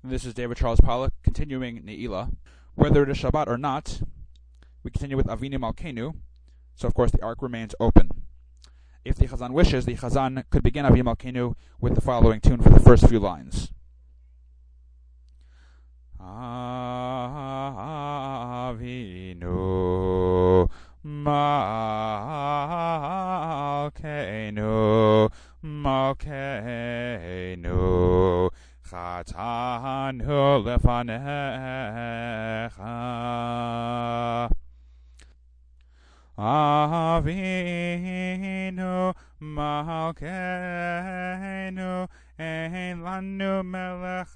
This is David Charles Pollack, continuing Ne'ilah. Whether it is Shabbat or not, we continue with Avinu Malkeinu, so of course the ark remains open. If the Chazan wishes, the Chazan could begin Avinu Malkeinu with the following tune for the first few lines. Avinu Malkeinu, Malkeinu, Chatanu lefanecha. Avinu Malkeinu, ein lanu melech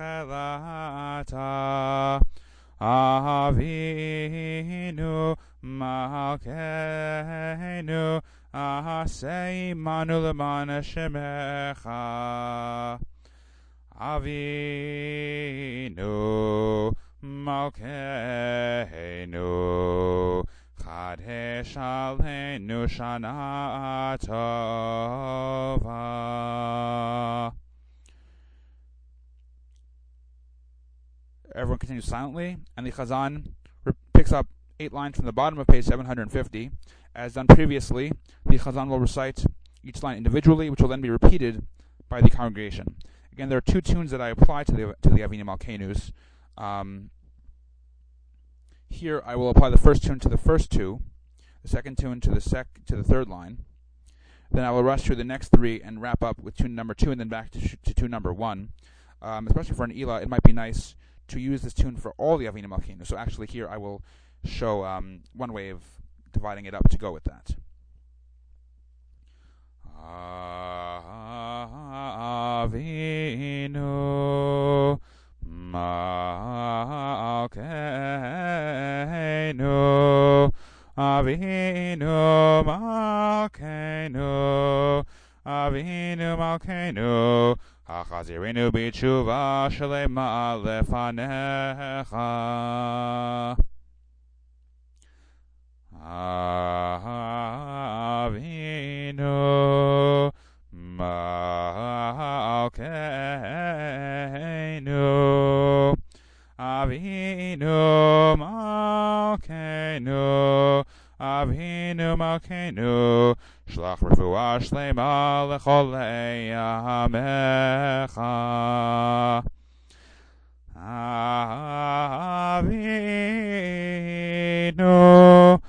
elata. Avinu Malkeinu, asei manu leman shemecha. Avinu Malkeinu, Chadesh aleinu shana tova. Everyone continues silently, and the Chazan picks up 8 lines from the bottom of page 750. As done previously, the Chazan will recite each line individually, which will then be repeated by the congregation. Again, there are 2 tunes that I apply to the Avinu Malkeinus. Here, I will apply the first tune to the first 2, the second tune to the third line. Then I will rush through the next 3 and wrap up with tune number 2, and then back to tune number 1. Especially for an Ne'ilah, it might be nice to use this tune for all the Avinu Malkeinu. So actually, here I will show one way of dividing it up to go with that. Avinu Malkeinu, Avinu Malkeinu, Avinu Malkeinu, Hachazirinu b'tshuva shlema lefanecha. Avinu Malkeinu, Avinu Malkeinu, Avinu Malkeinu, Shlach refuah shlema lecholei amecha. Avinu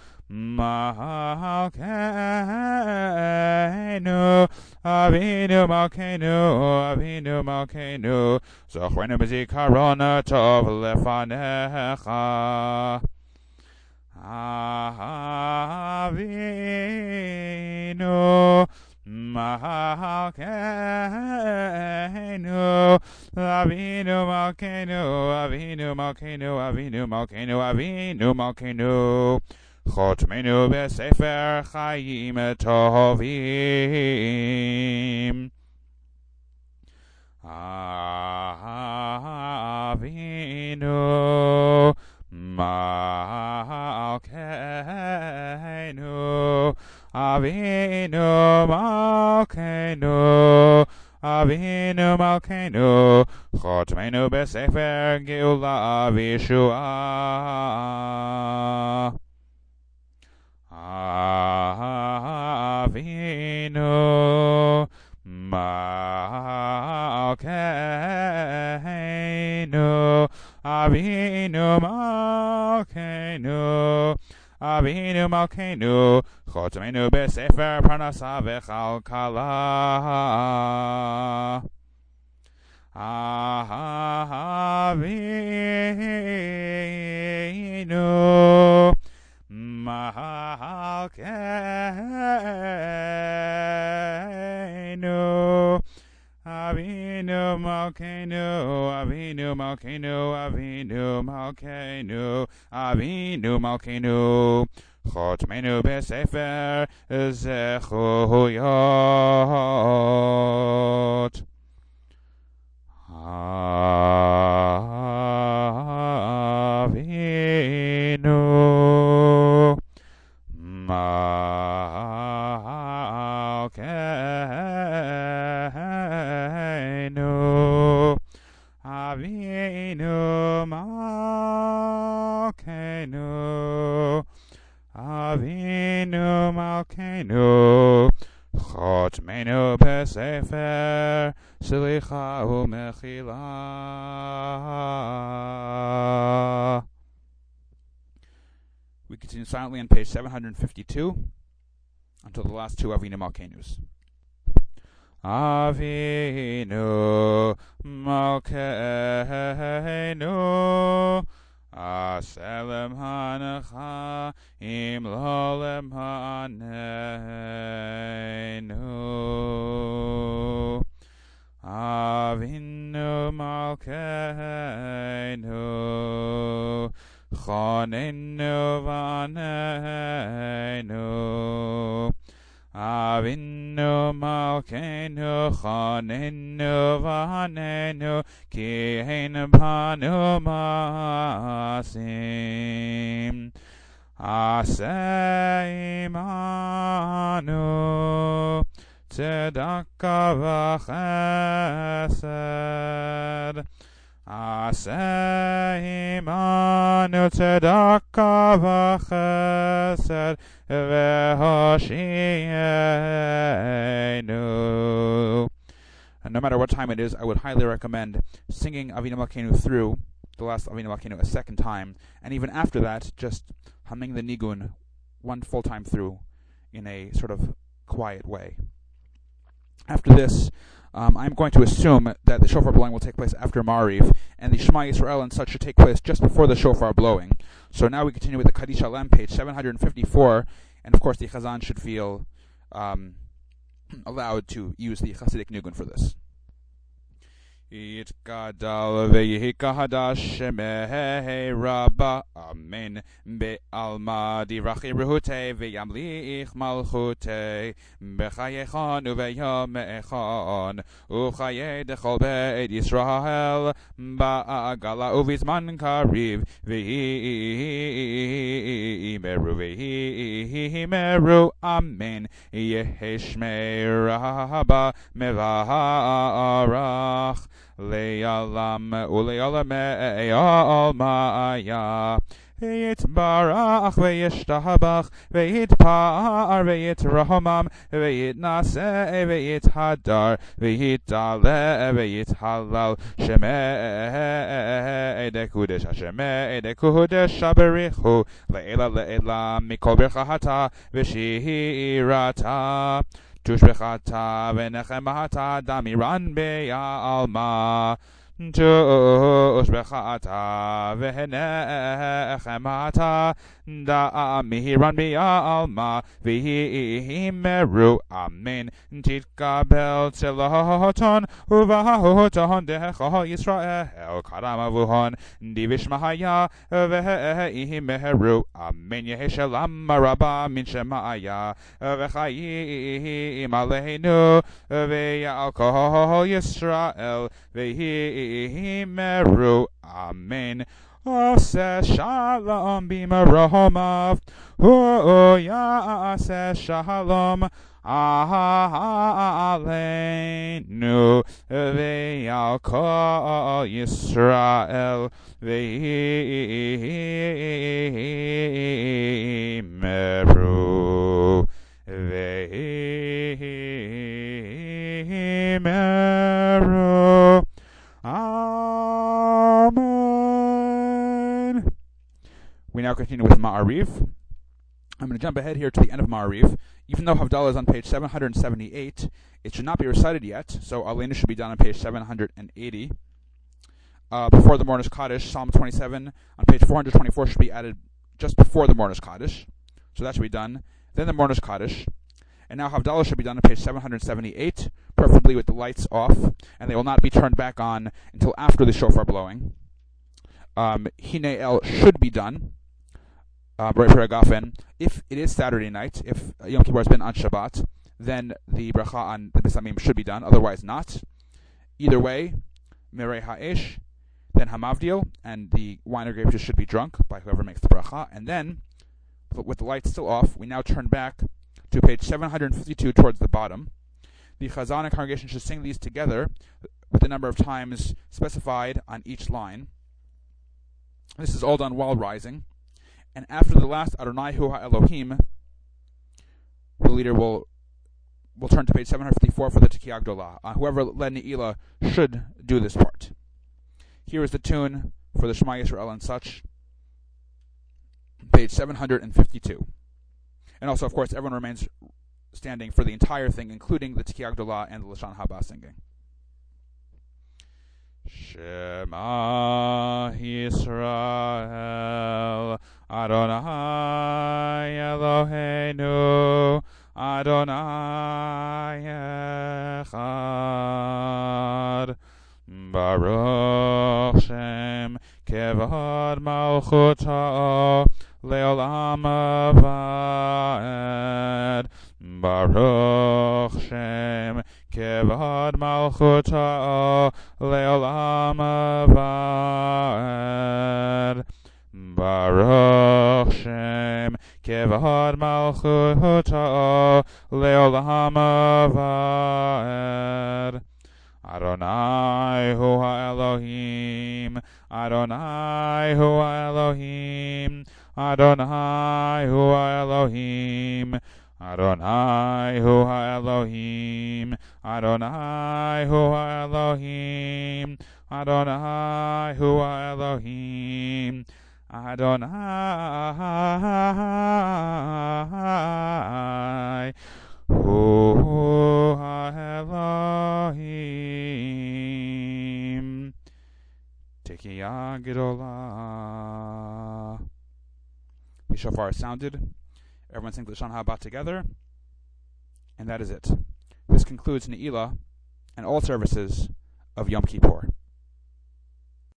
Malkeinu, Avinu Malkeinu, Avinu Malkeinu, Zochrenu b'zikaron tov lefanecha. Avinu Malkeinu, Avinu Malkeinu, Avinu Malkeinu, Avinu Malkeinu, Avinu Malkeinu, Chotmenu b'sefer chayim tovim. Avinu Malkeinu, Avinu Malkeinu, Avinu Malkeinu, Chotmenu b'sefer geula v'yeshua. Avinu Malkeinu, Avinu Malkeinu, Avinu Malkeinu, Chotmenu b'sefer parnasa v'chalkala. Avinu Malkeinu, Avinu Malkeinu, Avinu Malkeinu, Avinu Malkeinu, Avinu Malkeinu, Chotmenu b'sefer zechuyot. Avinu Malkeinu, Avinu Avinu Malkeinu, Avinu Malkeinu, Chotmenu Besefer Selicha Umechila. We continue silently on page 752 until the last two Avinu Malkeinus. Avinu Malkeinu, Aselem Hanacha Im Lolem Haneinu. Avinu Malkeinu, Chonenu Vaneinu. Avinu Malkeinu, Chonenu Vaneinu, Ki Ein Banu Maasim. Aseh Imanu Tzedakah V'Chesed. Aseh Imanu Tzedakah V'Chesed V'Hoshienu. And no matter what time it is, I would highly recommend singing Avinu Malkeinu through the last Avinu Malkeinu a second time, and even after that, just humming the nigun one full time through in a sort of quiet way. After this, I'm going to assume that the shofar blowing will take place after Ma'ariv, and the Shema Yisrael and such should take place just before the shofar blowing. So now we continue with the Kaddish Alem, page 754, and of course the Chazan should feel allowed to use the Hasidic nigun for this. Yitgadal v'yihikahadash shemei rabba, amen, be'alma dirachi rehute v'yamlich malchute, b'chayechan u'v'yom echon, u'chaye dechol be'ed Yisrael, ba'agala u'vizman kariv, v'himeru, amen, yeheshmei rabba mevarach, Le'alam u'le'alam e'almaya, Yitbarach ve'yishtabach ve'yitpa'ar ve'yitrahomam ve'yitnaseh ve'yithadar ve'yitale ve'yithalal shemei dekudesh hashemei dekudesh haberichu le'ela le'ela mikol birchata v'shirata Tushbechata v'nechemata damiran be'alma. Tushbechata v'nechemata damiran be'alma. V'himeru amen. Titkabel tzeloton uvahoton decho Yisrael karamavuhon divishmahaya v'himeru amen. Yeheshelam rabba min shemaya v'chayim aleinu v'yal kol Yisrael v'himeru amen. Aseh shalom b'maromav yaseh shalom aleinu v'yal kol Yisrael v'himeru Amen. We now continue with Ma'ariv. I'm going to jump ahead here to the end of Ma'ariv. Even though Havdalah is on page 778, it should not be recited yet, so Aleinu should be done on page 780. Before the Mornish Kaddish, Psalm 27 on page 424 should be added just before the Mornish Kaddish, so that should be done. Then the Mornish Kaddish. And now Havdalah should be done on page 778, preferably with the lights off, and they will not be turned back on until after the shofar blowing. Hinei El should be done, if it is Saturday night, if Yom Kippur has been on Shabbat, then the bracha on the Bisamim should be done, otherwise not. Either way, Mirei Ha'esh, then Hamavdil, and the wine or grape juice should be drunk by whoever makes the bracha, and then, with the lights still off, we now turn back to page 752 towards the bottom. The Chazan and congregation should sing these together, with the number of times specified on each line. This is all done while rising. And after the last Adonai Hu HaElohim, the leader will turn to page 754 for the Tekiah Gdolah. Whoever led Ne'ilah should do this part. Here is the tune for the Shema Yisrael and such, page 752. And also, of course, everyone remains standing for the entire thing, including the Tekiah Gdolah and the Lashon Haba singing. Shema Yisrael, Adonai Eloheinu, Adonai Echad. Baruch Shem Kevod Malchuto Leolam Avad. Baruch Shem Kevod Malchuto Leolam Avad. Baruch Shem Kevod Malchuto Leolam Avad. Adonai Hu HaElohim, Adonai Hu HaElohim, Adonai Hu HaElohim, Adonai Hu HaElohim, Adonai Hu HaElohim, Adonai Hu HaElohim, Adonai Hu HaElohim. Tekiah Gdolah. The shofar is sounded. Everyone sings the Lashon Haba together. And that is it. This concludes Ne'ilah and all services of Yom Kippur.